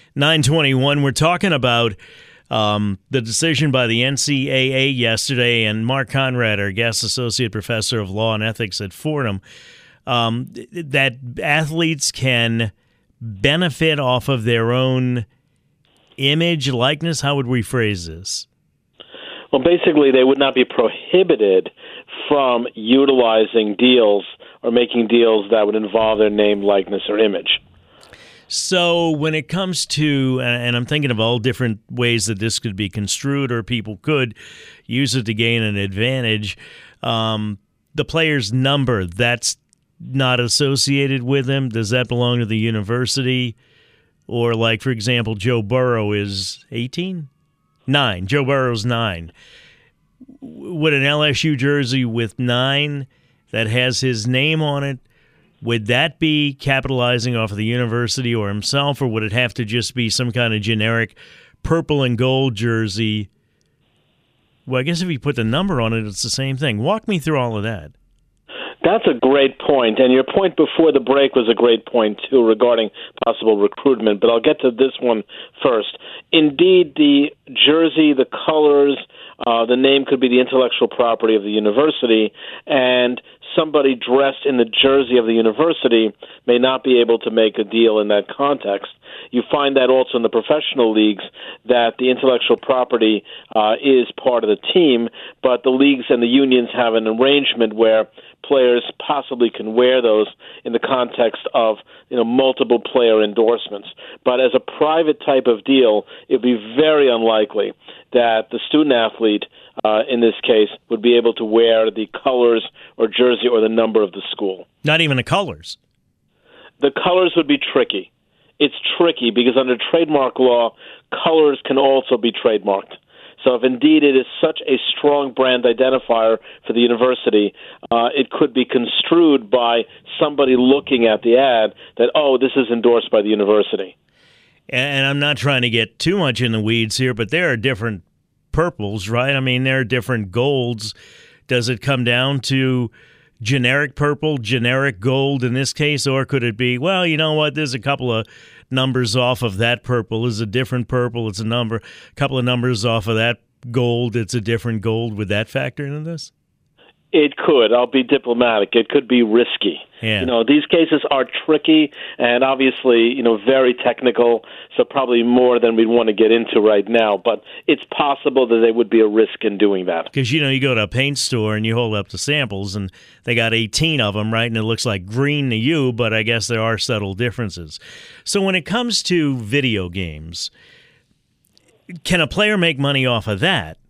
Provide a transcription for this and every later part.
9:21. We're talking about the decision by the NCAA yesterday, and Mark Conrad, our guest associate professor of law and ethics at Fordham, that athletes can benefit off of their own image, likeness. How would we phrase this? Well, basically, they would not be prohibited from utilizing deals or making deals that would involve their name, likeness, or image. So when it comes to, and I'm thinking of all different ways that this could be construed or people could use it to gain an advantage, the player's number, that's not associated with him. Does that belong to the university? Or like, for example, Joe Burrow is 18? 9. Joe Burrow's 9. Would an LSU jersey with 9 that has his name on it, would that be capitalizing off of the university or himself, or would it have to just be some kind of generic purple and gold jersey? Well, I guess if you put the number on it, it's the same thing. Walk me through all of that. That's a great point, and your point before the break was a great point, too, regarding possible recruitment, but I'll get to this one first. Indeed, the jersey, the colors, the name could be the intellectual property of the university, and somebody dressed in the jersey of the university may not be able to make a deal in that context. You find that also in the professional leagues, that the intellectual property is part of the team, but the leagues and the unions have an arrangement where players possibly can wear those in the context of multiple player endorsements. But as a private type of deal, it would be very unlikely that the student athlete, in this case, would be able to wear the colors or jersey or the number of the school. Not even the colors? The colors would be tricky. It's tricky because under trademark law, colors can also be trademarked. So if indeed it is such a strong brand identifier for the university, it could be construed by somebody looking at the ad that, oh, this is endorsed by the university. And I'm not trying to get too much in the weeds here, but there are different purples, right? I mean, there are different golds. Does it come down to generic purple, generic gold in this case, or could it be, well, you know what, there's a couple of numbers off of that purple, is a different purple, it's a couple of numbers off of that gold, it's a different gold. Would that factor into this? It could. I'll be diplomatic. It could be risky. Yeah. These cases are tricky and obviously, very technical, so probably more than we'd want to get into right now. But it's possible that there would be a risk in doing that. Because, you go to a paint store and you hold up the samples and they got 18 of them, right? And it looks like green to you, but I guess there are subtle differences. So when it comes to video games, can a player make money off of that?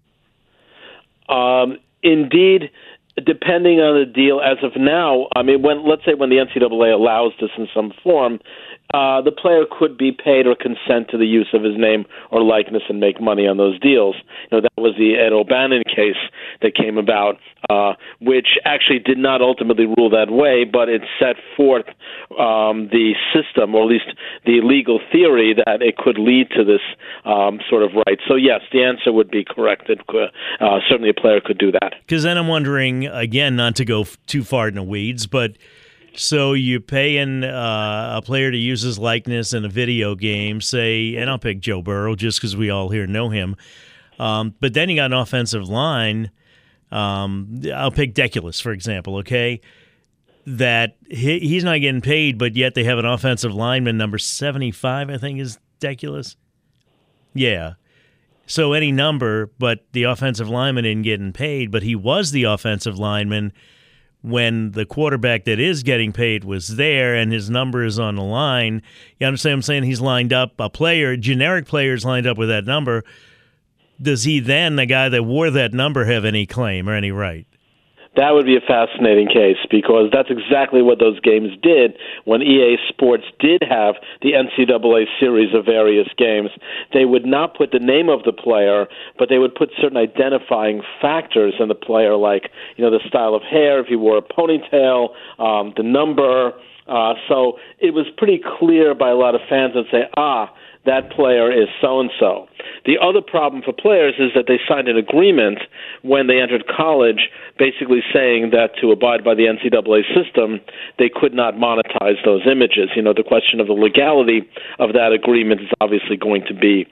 Indeed, depending on the deal, as of now, let's say when the NCAA allows this in some form, the player could be paid or consent to the use of his name or likeness and make money on those deals. That was the Ed O'Bannon case that came about, which actually did not ultimately rule that way, but it set forth the system, or at least the legal theory, that it could lead to this sort of right. So, yes, the answer would be correct. Certainly a player could do that. Because then I'm wondering, again, not to go too far in the weeds, but so you pay a player to use his likeness in a video game, say, and I'll pick Joe Burrow just because we all here know him. But then you got an offensive line. I'll pick Deculus, for example, okay? That he's not getting paid, but yet they have an offensive lineman, number 75, I think is Deculus. Yeah. So any number, but the offensive lineman isn't getting paid, but he was the offensive lineman when the quarterback that is getting paid was there and his number is on the line. You understand what I'm saying? He's lined up, generic player's lined up with that number. Does he then, the guy that wore that number, have any claim or any right? That would be a fascinating case, because that's exactly what those games did when EA Sports did have the NCAA series of various games. They would not put the name of the player, but they would put certain identifying factors in the player, like the style of hair, if he wore a ponytail, the number. So it was pretty clear by a lot of fans that say, that player is so-and-so. The other problem for players is that they signed an agreement when they entered college basically saying that to abide by the NCAA system, they could not monetize those images. You know, the question of the legality of that agreement is obviously going to be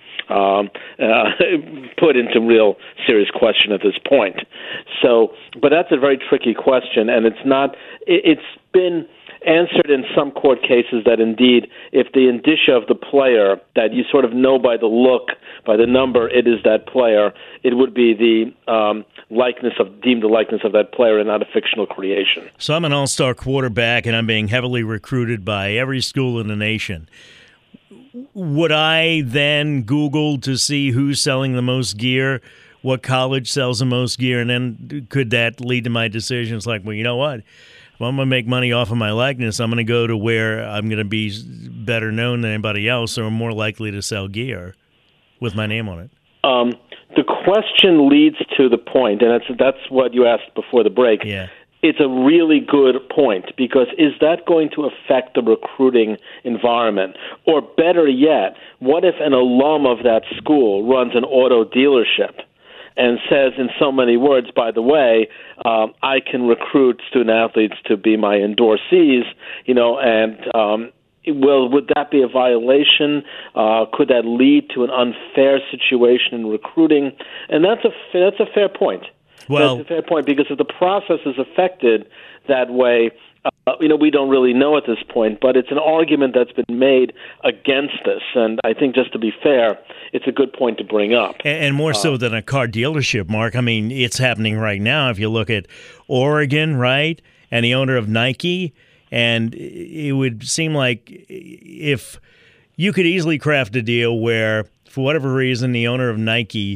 put into real serious question at this point. So, but that's a very tricky question, and it's been answered in some court cases that indeed, if the indicia of the player that you sort of know by the look, by the number, it is that player, it would be the deemed the likeness of that player and not a fictional creation. So I'm an all-star quarterback, and I'm being heavily recruited by every school in the nation. Would I then Google to see who's selling the most gear, what college sells the most gear, and then could that lead to my decisions like, well, you know what? If I'm going to make money off of my likeness, I'm going to go to where I'm going to be better known than anybody else or more likely to sell gear with my name on it. The question leads to the point, and that's what you asked before the break. Yeah. It's a really good point, because is that going to affect the recruiting environment? Or better yet, what if an alum of that school runs an auto dealership and says in so many words, by the way, I can recruit student athletes to be my endorsees, would that be a violation? Could that lead to an unfair situation in recruiting? And that's a fair point. Well, that's a fair point, because if the process is affected that way, we don't really know at this point, but it's an argument that's been made against this. And I think, just to be fair, it's a good point to bring up. And more so than a car dealership, Mark. I mean, it's happening right now. If you look at Oregon, right, and the owner of Nike, and it would seem like if you could easily craft a deal where, for whatever reason, the owner of Nike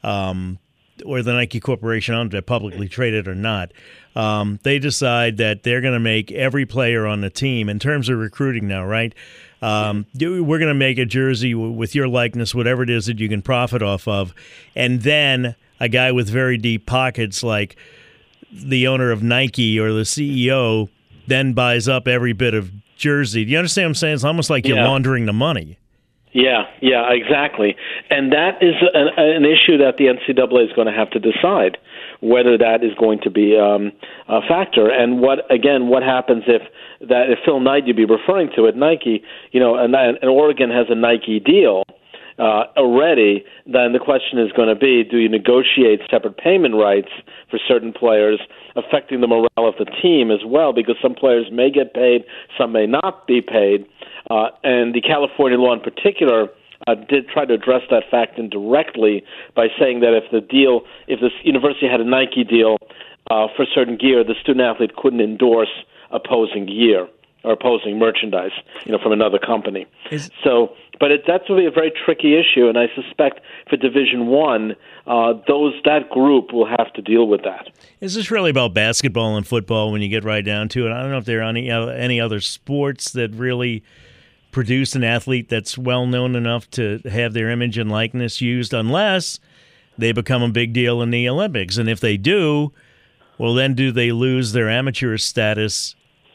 or the Nike Corporation, I don't know if they're publicly traded or not, they decide that they're going to make every player on the team, in terms of recruiting now, right? We're going to make a jersey with your likeness, whatever it is that you can profit off of. And then a guy with very deep pockets like the owner of Nike or the CEO then buys up every bit of jersey. Do you understand what I'm saying? It's almost like you're laundering the money. Yeah, exactly. And that is an issue that the NCAA is going to have to decide, whether that is going to be a factor. And what happens if Phil Knight, you'd be referring to at Nike, and Oregon has a Nike deal already, then the question is going to be, do you negotiate separate payment rights for certain players, affecting the morale of the team as well, because some players may get paid, some may not be paid. And the California law in particular did try to address that fact indirectly by saying that if this university had a Nike deal for certain gear, the student athlete couldn't endorse opposing gear or opposing merchandise, from another company. That's really a very tricky issue, and I suspect for Division I, that group will have to deal with that. Is this really about basketball and football when you get right down to it? I don't know if there are any other sports that really produce an athlete that's well-known enough to have their image and likeness used, unless they become a big deal in the Olympics. And if they do, well, then do they lose their amateur status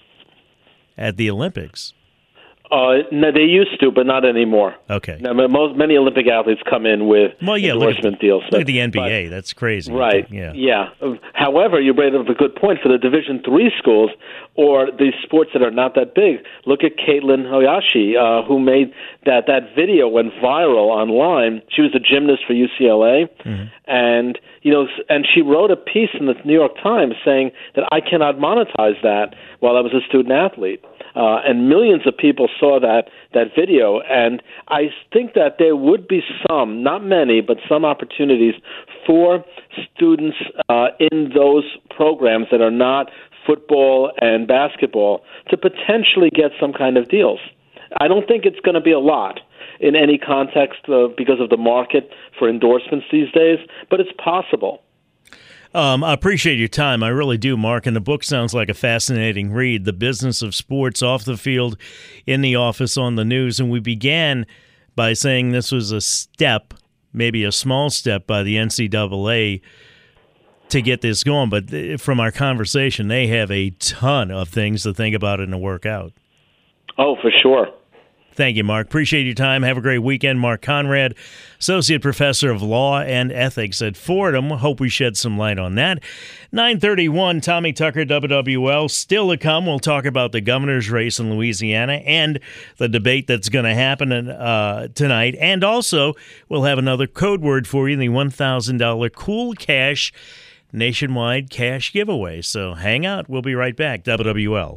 at the Olympics? No, they used to, but not anymore. Okay. Now, many Olympic athletes come in with endorsement deals. Look at the NBA. That's crazy. Right. Yeah. However, you bring up a good point for the Division III schools or the sports that are not that big. Look at Caitlin Hoyashi, who made that video went viral online. She was a gymnast for UCLA, and she wrote a piece in the New York Times saying that I cannot monetize that while I was a student athlete. And millions of people saw that video, and I think that there would be some, not many, but some opportunities for students in those programs that are not football and basketball to potentially get some kind of deals. I don't think it's going to be a lot in any context because of the market for endorsements these days, but it's possible. I appreciate your time. I really do, Mark. And the book sounds like a fascinating read, The Business of Sports Off the Field, in the Office, on the News. And we began by saying this was a step, maybe a small step by the NCAA to get this going. But from our conversation, they have a ton of things to think about and to work out. Oh, for sure. Thank you, Mark. Appreciate your time. Have a great weekend. Mark Conrad, Associate Professor of Law and Ethics at Fordham. Hope we shed some light on that. 9:31, Tommy Tucker, WWL. Still to come, we'll talk about the governor's race in Louisiana and the debate that's going to happen tonight. And also, we'll have another code word for you, the $1,000 Cool Cash nationwide cash giveaway. So hang out. We'll be right back. WWL.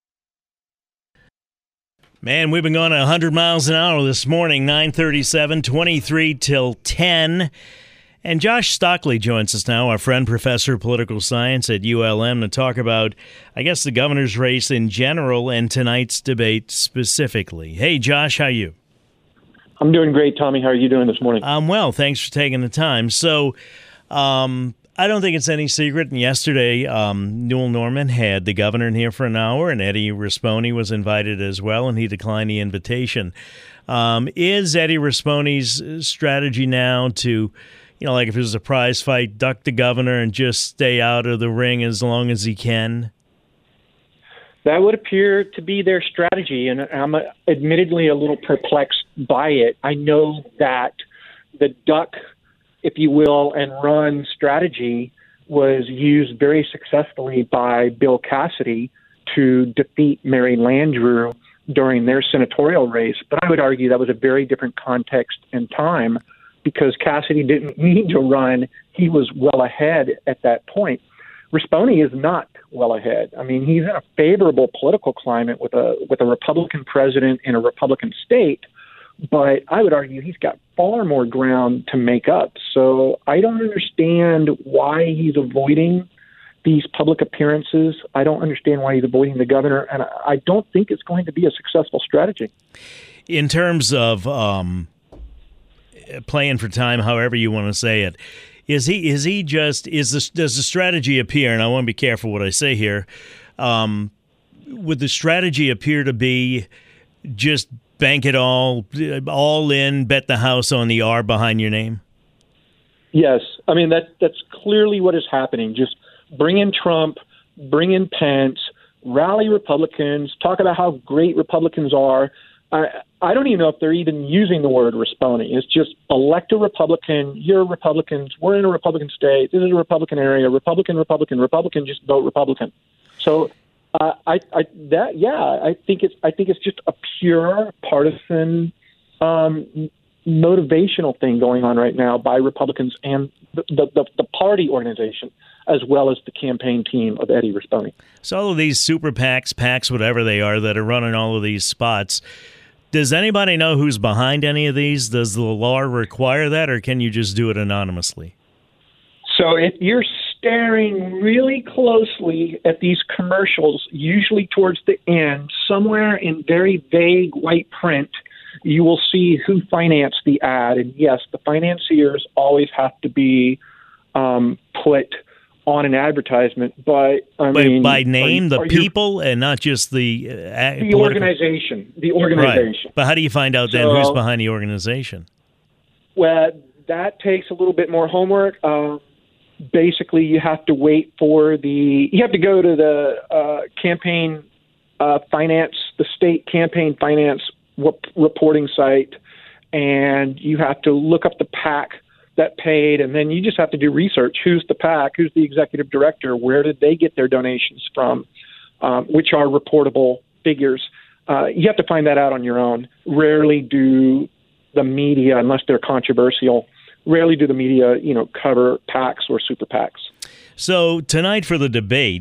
Man, we've been going at 100 miles an hour this morning, 9:37, 23 till 10. And Josh Stockley joins us now, our friend, Professor of Political Science at ULM, to talk about, I guess, the governor's race in general and tonight's debate specifically. Hey, Josh, how are you? I'm doing great, Tommy. How are you doing this morning? I'm well. Thanks for taking the time. So, I don't think it's any secret. And yesterday, Newell Norman had the governor in here for an hour, and Eddie Rispone was invited as well, and he declined the invitation. Is Eddie Rispone's strategy now to, like if it was a prize fight, duck the governor and just stay out of the ring as long as he can? That would appear to be their strategy, and I'm admittedly a little perplexed by it. I know that the duck, if you will, and run strategy was used very successfully by Bill Cassidy to defeat Mary Landrieu during their senatorial race. But I would argue that was a very different context and time because Cassidy didn't need to run. He was well ahead at that point. Rispone is not well ahead. I mean, he's in a favorable political climate with a Republican president in a Republican state, but I would argue he's got far more ground to make up. So I don't understand why he's avoiding these public appearances. I don't understand why he's avoiding the governor, and I don't think it's going to be a successful strategy. In terms of playing for time, however you want to say it, does the strategy appear, and I want to be careful what I say here, would the strategy appear to be just bank it all in, bet the house on the R behind your name? Yes. I mean, that's clearly what is happening. Just bring in Trump, bring in Pence, rally Republicans, talk about how great Republicans are. I don't even know if they're even using the word Rispone. It's just elect a Republican. You're Republicans. We're in a Republican state. This is a Republican area. Republican, just vote Republican. So I think it's just a pure partisan motivational thing going on right now by Republicans and the party organization, as well as the campaign team of Eddie Rispone. So all of these super PACs, whatever they are, that are running all of these spots, does anybody know who's behind any of these? Does the law require that, or can you just do it anonymously? So if you're staring really closely at these commercials, usually towards the end, somewhere in very vague white print, you will see who financed the ad. And yes, the financiers always have to be put on an advertisement, but by name, the people, and not just the organization. The organization. Right. But how do you find out then who's behind the organization? Well, that takes a little bit more homework. Basically, you have to wait for you have to go to the campaign finance, the state campaign finance reporting site, and you have to look up the PAC that paid, and then you just have to do research. Who's the PAC? Who's the executive director? Where did they get their donations from? Which are reportable figures. You have to find that out on your own. Rarely do the media, unless they're controversial, cover PACs or super PACs. So tonight for the debate,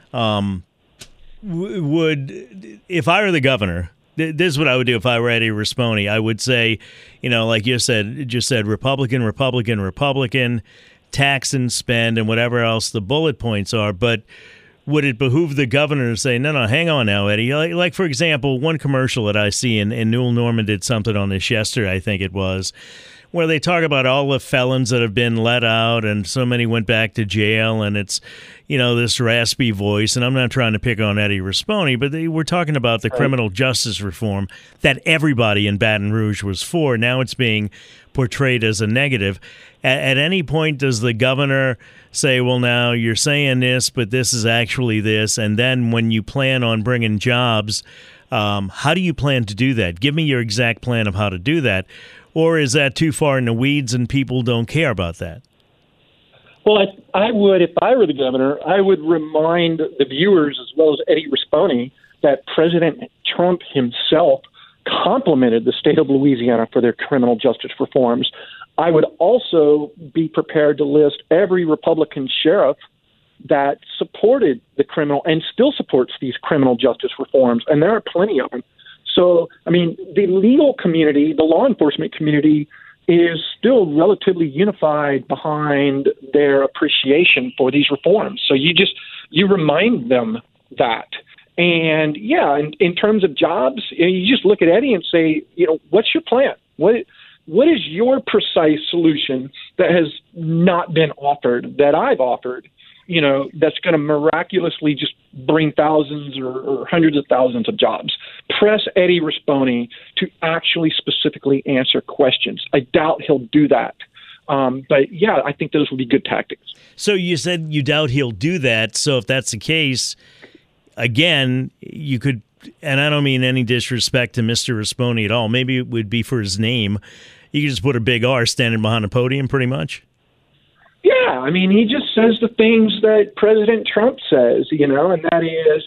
if I were the governor, this is what I would do if I were Eddie Rispone. I would say, like you said, Republican, tax and spend, and whatever else the bullet points are. But would it behoove the governor to say, no, hang on now, Eddie? Like for example, one commercial that I see, and Newell Norman did something on this yesterday, I think it was, where they talk about all the felons that have been let out and so many went back to jail, and it's, this raspy voice. And I'm not trying to pick on Eddie Rispone, but we're talking about the criminal justice reform that everybody in Baton Rouge was for. Now it's being portrayed as a negative. At any point, does the governor say, well, now you're saying this, but this is actually this, and then when you plan on bringing jobs How do you plan to do that? Give me your exact plan of how to do that. Or is that too far in the weeds and people don't care about that? Well, I would, if I were the governor, I would remind the viewers as well as Eddie Rispone that President Trump himself complimented the state of Louisiana for their criminal justice reforms. I would also be prepared to list every Republican sheriff that supported the criminal and still supports these criminal justice reforms, and there are plenty of them. So, I mean, the legal community, the law enforcement community, is still relatively unified behind their appreciation for these reforms. So you remind them that. And yeah, in terms of jobs, you just look at Eddie and say, what's your plan? What is your precise solution that has not been offered, that I've offered, that's going to miraculously just bring thousands or hundreds of thousands of jobs? Press Eddie Rispone to actually specifically answer questions. I doubt he'll do that. But yeah, I think those would be good tactics. So you said you doubt he'll do that. So if that's the case, again, you could, and I don't mean any disrespect to Mr. Rispone at all. Maybe it would be for his name. You could just put a big R standing behind a podium pretty much. Yeah, I mean, he just says the things that President Trump says, and that is,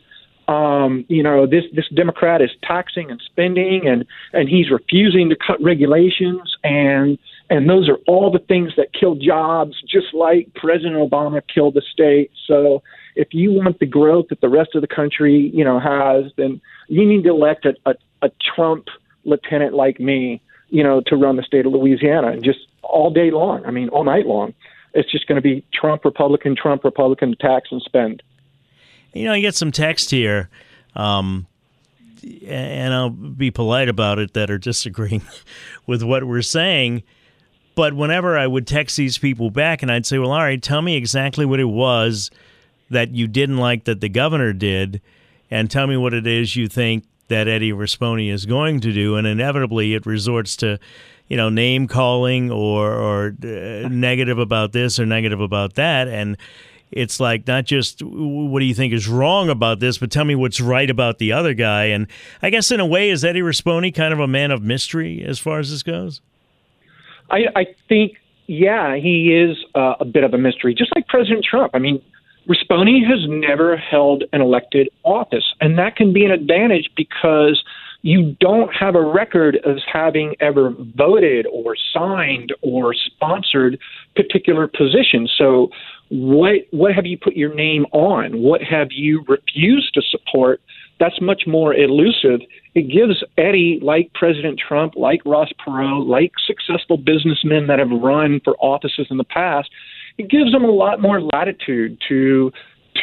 this Democrat is taxing and spending, and he's refusing to cut regulations, and those are all the things that kill jobs, just like President Obama killed the state. So if you want the growth that the rest of the country, has, then you need to elect a Trump lieutenant like me, to run the state of Louisiana, and just all day long. I mean, all night long. It's just going to be Trump, Republican, tax and spend. I get some text here, and I'll be polite about it, that are disagreeing with what we're saying. But whenever I would text these people back and I'd say, well, all right, tell me exactly what it was that you didn't like that the governor did, and tell me what it is you think that Eddie Rispone is going to do. And inevitably it resorts to name calling or negative about this or negative about that. And it's like, not just what do you think is wrong about this, but tell me what's right about the other guy. And I guess in a way, is Eddie Rispone kind of a man of mystery as far as this goes? I think, yeah, he is a bit of a mystery, just like President Trump. I mean, Rispone has never held an elected office, and that can be an advantage because you don't have a record of having ever voted or signed or sponsored particular positions. So what have you put your name on? What have you refused to support? That's much more elusive. It gives Eddie, like President Trump, like Ross Perot, like successful businessmen that have run for offices in the past, it gives them a lot more latitude to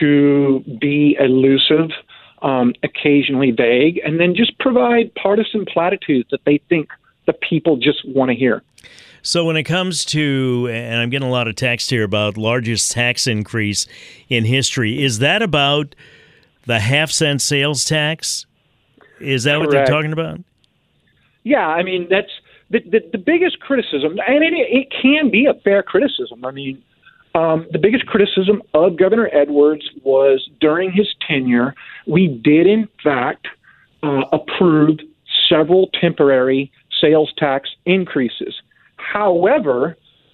be elusive, occasionally vague, and then just provide partisan platitudes that they think the people just want to hear. So when it comes to, and I'm getting a lot of text here about largest tax increase in history, is that about the half-cent sales tax? Is that what they're talking about? Yeah, I mean, that's the biggest criticism, and it can be a fair criticism. I mean, the biggest criticism of Governor Edwards was during his tenure, we did, in fact, approve several temporary sales tax increases. However,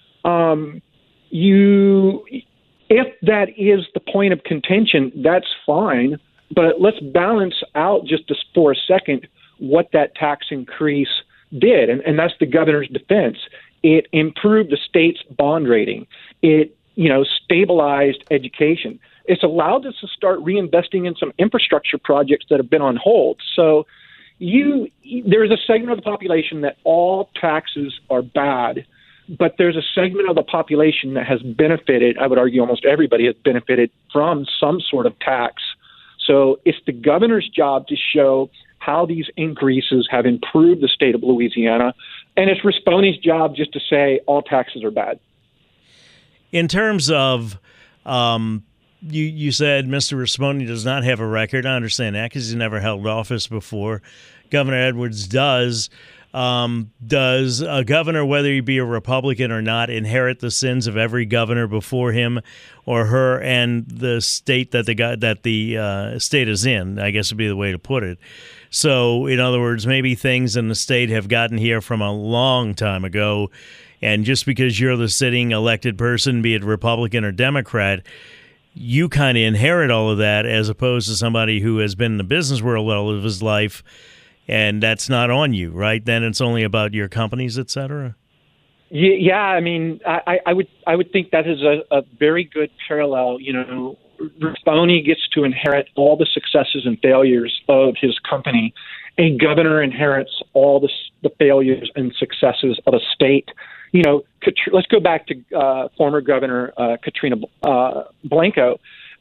if that is the point of contention, that's fine. But let's balance out just for a second what that tax increase did, and that's the governor's defense. It improved the state's bond rating. It stabilized education. It's allowed us to start reinvesting in some infrastructure projects that have been on hold. So there's a segment of the population that all taxes are bad, but there's a segment of the population that has benefited. I would argue almost everybody has benefited from some sort of tax. So it's the governor's job to show how these increases have improved the state of Louisiana, and it's Rispone's job just to say all taxes are bad. In terms of, you said Mr. Rispone does not have a record. I understand that because he's never held office before. Governor Edwards does. Does a governor, whether he be a Republican or not, inherit the sins of every governor before him or her and the state that the state is in? I guess would be the way to put it. So, in other words, maybe things in the state have gotten here from a long time ago, and just because you're the sitting elected person, be it Republican or Democrat, you kind of inherit all of that, as opposed to somebody who has been in the business world all of his life, and that's not on you, right? Then it's only about your companies, et cetera. Yeah, I mean, I would think that is a very good parallel. Rasponi gets to inherit all the successes and failures of his company. A governor inherits all the failures and successes of a state. Let's go back to former Governor Catherine Blanco,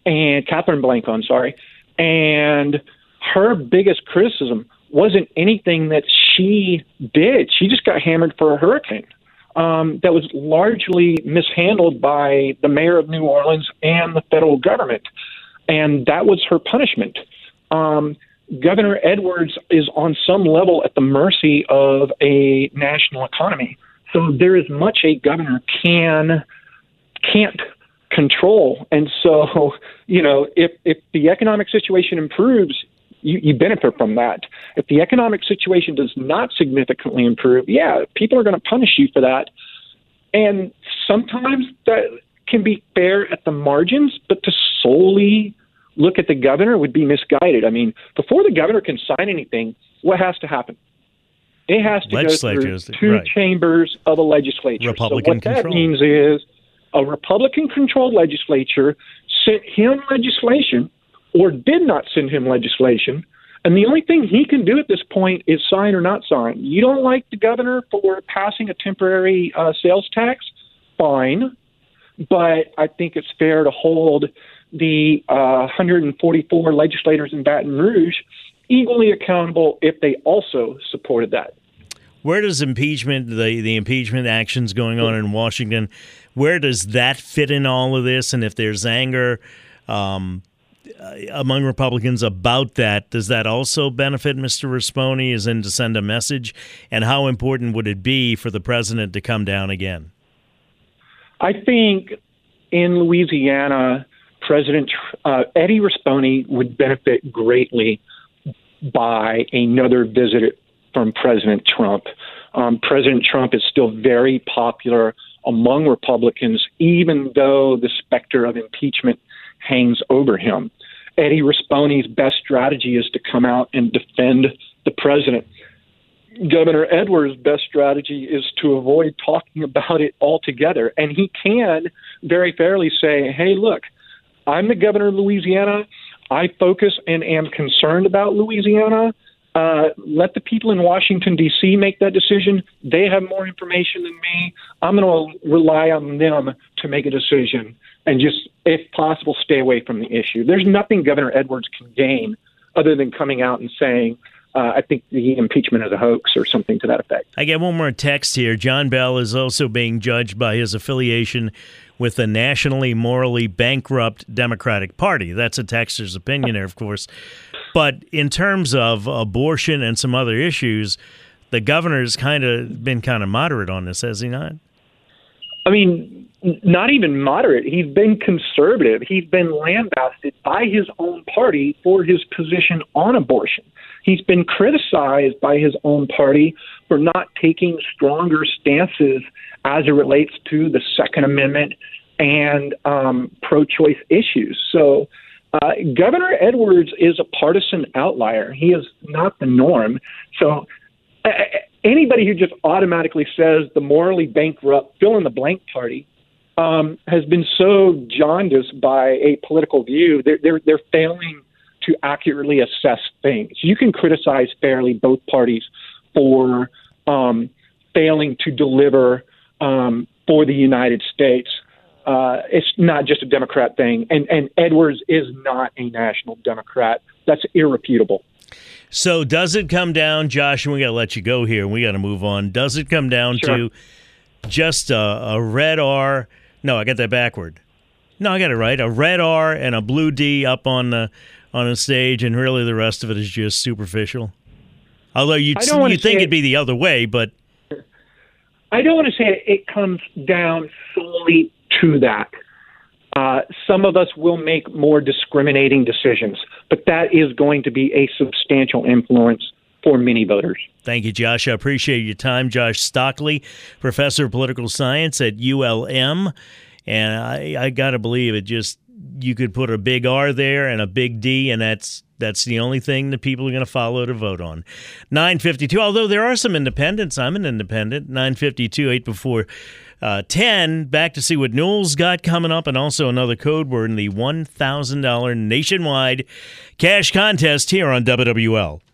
I'm sorry. And her biggest criticism wasn't anything that she did. She just got hammered for a hurricane that was largely mishandled by the mayor of New Orleans and the federal government. And that was her punishment. Governor Edwards is on some level at the mercy of a national economy. So there is much a governor can't control. And so, if the economic situation improves, you benefit from that. If the economic situation does not significantly improve, people are going to punish you for that. And sometimes that can be fair at the margins, but to solely look at the governor would be misguided. I mean, before the governor can sign anything, what has to happen? It has to go through two chambers of a legislature. Republican so what that means is a Republican-controlled legislature sent him legislation or did not send him legislation, and the only thing he can do at this point is sign or not sign. You don't like the governor for passing a temporary sales tax? Fine, but I think it's fair to hold the 144 legislators in Baton Rouge equally accountable if they also supported that. Where does impeachment, the impeachment actions going on in Washington, where does that fit in all of this? And if there's anger among Republicans about that, does that also benefit Mr. Rasponi, as in to send a message? And how important would it be for the president to come down again? I think in Louisiana, President Eddie Rasponi would benefit greatly by another visit from President Trump. President Trump is still very popular among Republicans, even though the specter of impeachment hangs over him. Eddie Rasponi's best strategy is to come out and defend the president. Governor Edwards' best strategy is to avoid talking about it altogether. And he can very fairly say, hey, look, I'm the governor of Louisiana. I focus and am concerned about Louisiana. Let the people in Washington, D.C. make that decision. They have more information than me. I'm going to rely on them to make a decision and just, if possible, stay away from the issue. There's nothing Governor Edwards can gain other than coming out and saying, I think the impeachment is a hoax or something to that effect. I get one more text here. John Bell is also being judged by his affiliation with the nationally morally bankrupt Democratic Party. That's a texter's opinion there, of course. But in terms of abortion and some other issues, the governor's been kind of moderate on this, has he not? I mean, not even moderate. He's been conservative. He's been lambasted by his own party for his position on abortion. He's been criticized by his own party for not taking stronger stances as it relates to the Second Amendment and pro-choice issues. So Governor Edwards is a partisan outlier. He is not the norm. So anybody who just automatically says the morally bankrupt fill-in-the-blank party has been so jaundiced by a political view, they're failing to accurately assess things. You can criticize fairly both parties for failing to deliver for the United States. It's not just a Democrat thing, and Edwards is not a national Democrat. That's irrefutable. So does it come down, Josh, and we got to let you go here, and we got to move on. Does it come down to just a red R? No, I got that backward. No, I got it right. A red R and a blue D up on the stage, and really the rest of it is just superficial. Although you think it'd be the other way, but I don't want to say it comes down solely to that. Some of us will make more discriminating decisions, but that is going to be a substantial influence for many voters. Thank you, Josh. I appreciate your time. Josh Stockley, professor of political science at ULM. And I got to believe you could put a big R there and a big D, and that's the only thing that people are going to follow to vote on. 9:52, although there are some independents. I'm an independent. 9:52, 8 before 10. Back to see what Newell's got coming up, and also another code word in the $1,000 nationwide cash contest here on WWL.